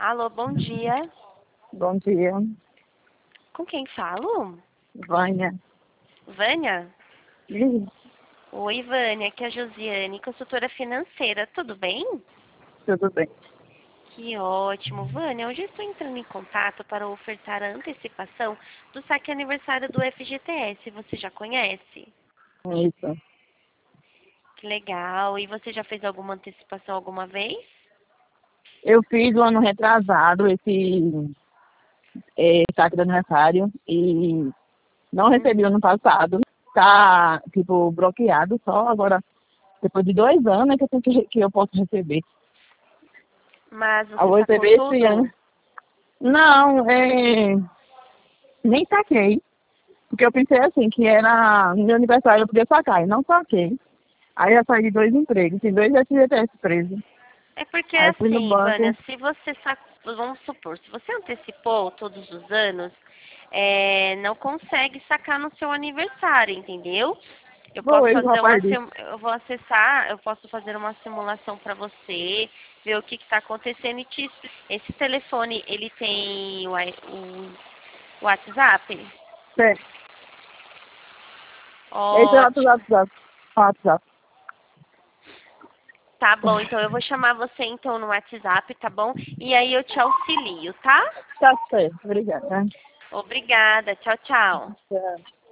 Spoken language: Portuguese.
Alô, bom dia. Bom dia, Com quem falo? Vânia. Vânia? Ih, Oi, Vânia, aqui é a Josiane, consultora financeira, tudo bem? tudo bem. Que ótimo. Vânia, hoje eu estou entrando em contato para ofertar a antecipação do saque aniversário do FGTS. Você já conhece? Isso. Que legal. E você já fez alguma antecipação alguma vez? Eu fiz o ano retrasado esse saque de aniversário e não recebi o ano passado. Tá, tipo, bloqueado só agora, depois de 2 anos é que eu posso receber. Mas Eu você vou sacou receber esse tudo? ano. Não, nem saquei. Porque eu pensei assim, que era no meu aniversário eu podia sacar, e não saquei. Aí eu saí de 2 empregos, tem 2 FGTS presos. É porque Aí fui no assim, banco. Vânia, se você vamos supor, se você antecipou todos os anos, não consegue sacar no seu aniversário, entendeu? Eu posso Foi, o fazer rapaz disse. eu vou acessar, eu posso fazer uma simulação para você, ver o que está acontecendo e esse telefone, ele tem o WhatsApp? É, esse é o Ótimo. WhatsApp. WhatsApp. Tá bom, então eu vou chamar você então no WhatsApp, tá bom? E aí eu te auxilio, tá? Tá certo, obrigada. Obrigada. Tchau, tchau. Tchau.